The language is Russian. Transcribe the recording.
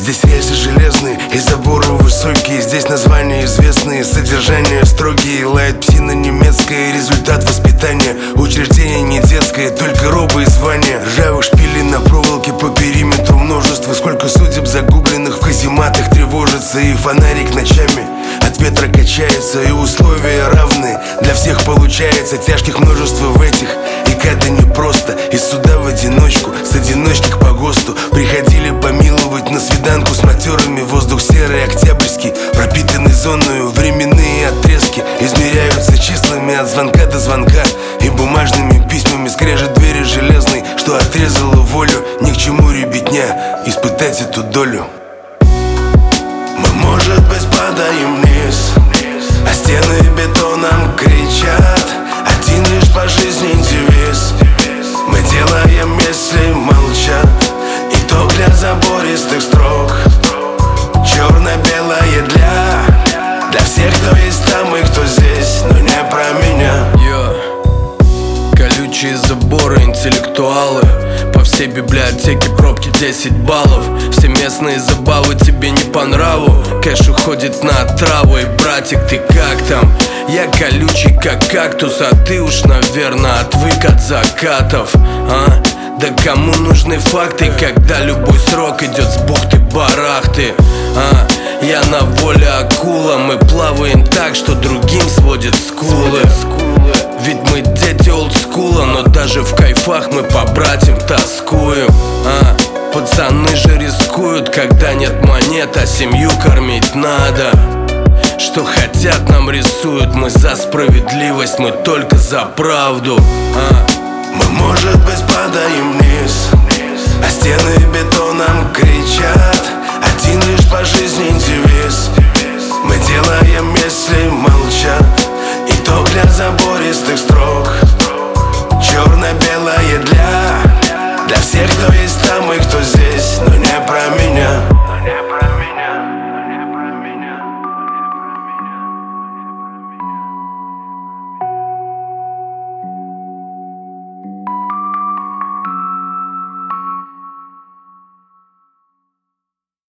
Здесь рельсы железные и заборы высокие. Здесь названия известные, содержание строгие. Лает псина немецкая, результат воспитания. Учреждение не детское, только робы и звания. Ржавых шпилей на проволоке по периметру множество. Сколько судеб загубленных в казематах тревожится. И фонарик ночами от ветра качается. И условия равны, для всех получается. Тяжких множество в этих, и когда непросто. Из суда в одиночку, с одиночки к погосту. Приходили помиловать на свиданку с матерами. Воздух серый, октябрьский, пропитанный зоною. Временные отрезки измеряются числами от звонка до звонка. И бумажными письмами скрежет двери железной, что отрезала волю. Ни к чему ребятня испытать эту долю. Мы, может быть, падаем вниз, а стены бетоном кричат. Один лишь по жизни девиз: мы делаем, если молчат. И то для забористых строк, черно-белое для всех, кто есть там и кто здесь, но не про меня. Колючие заборы, интеллектуалы. По всей библиотеке пробки 10 баллов. Все местные забавы тебе не по нраву. Кэш уходит на траву. И, братик, ты как там? Я колючий, как кактус, а ты уж, наверное, отвык от закатов, а? Да кому нужны факты, когда любой срок идет с бухты-барахты, а? Я на воле акула, мы плаваем так, что другим сводит скулы. Ведь мы дети олдскула, но даже в кайфах мы по братьям тоскуем, а? Пацаны же рискуют, когда нет монет, а семью кормить надо. Что хотят, нам рисуют, мы за справедливость, мы только за правду, а? Мы, может быть, падаем вниз, а стены бетоном кричат. Один лишь по жизни девиз: мы делаем, если молчат. И то для забористых строк,